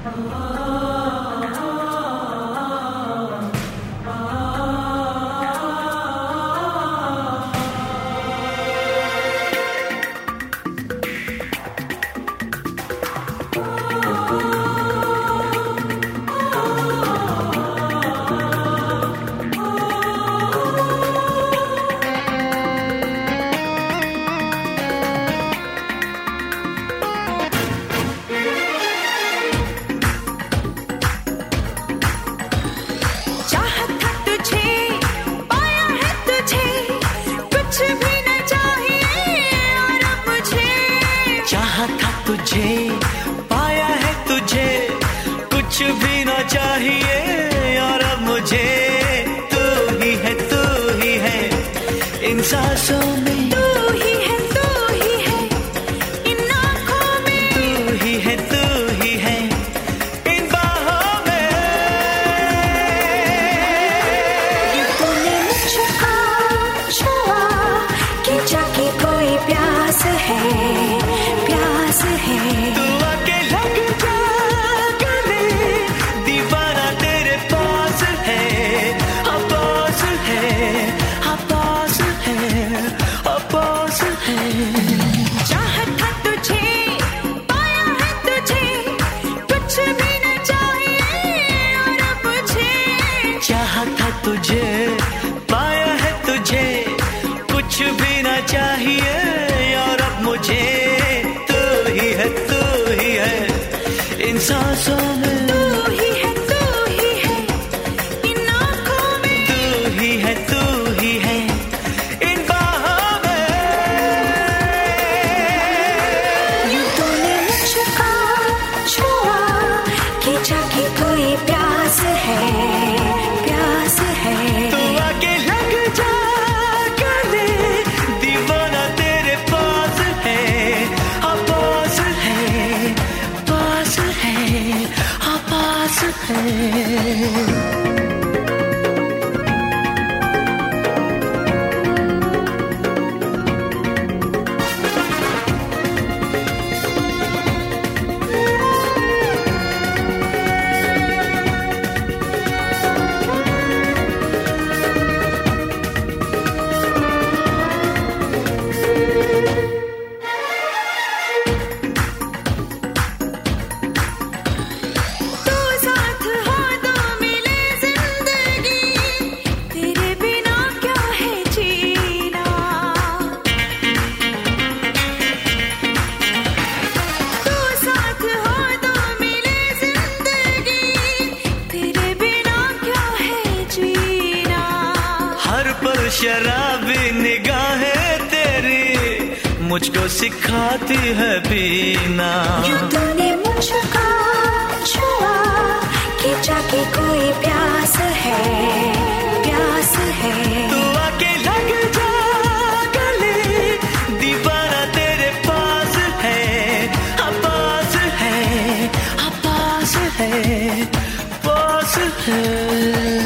पाया है तुझे, कुछ भी ना चाहिए और अब मुझे तू ही है इन सांसों में, तू ही है इन आँखों में, तू ही है इन बाहों में। ये तूने मुझको छुआ कि जाके कोई प्यास है। तू आके लग जा गले, दीवाना तेरे पास है, पास है, पास है, पास है। चाहत था तुझे, पाया है तुझे, कुछ भी न चाहिए और अब मुझे। चाहत था तुझे, पाया है तुझे, कुछ भी ना चाहिए और अब मुझे इन सांसों में, तू ही है इन आँखों में, तू ही है इन बाहों में। यूं तूने मुझको छुआ कि जाके कोई प्यास है। तू आके लग जा गले, दीवाना तेरे पास है, पास है, पास है, पास है। शराबी निगाहें तेरी मुझको सिखाती है पीना। यूं तूने मुझको छुआ कि जाके कोई प्यास है। तू आके लग जा गले, दीवाना तेरे पास है, पास है, पास है, पास है।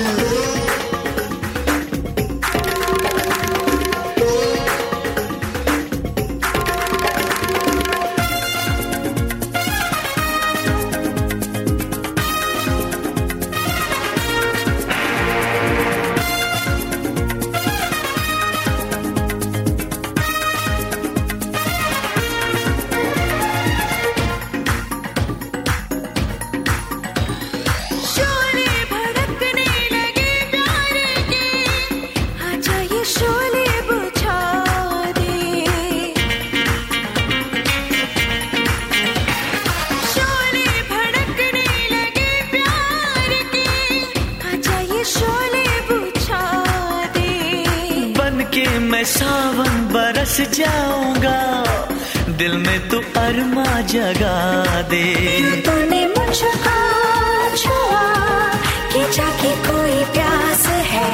मैं सावन बरस जाऊंगा, दिल में तू अरमा जगा दे। तूने मुझको छुआ कि जाके कोई प्यास है।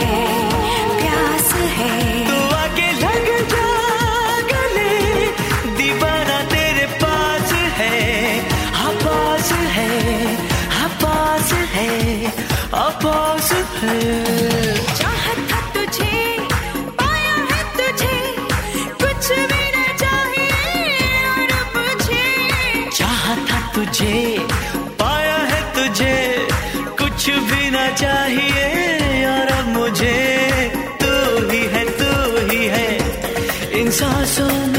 तू आके लग जा गले, दीवाना तेरे पास है, पास है, पास है, पास है। चाहत था तुझे, पाया है तुझे, कुछ भी न चाहिए और अब मुझे। चाहत था तुझे, पाया है सांसों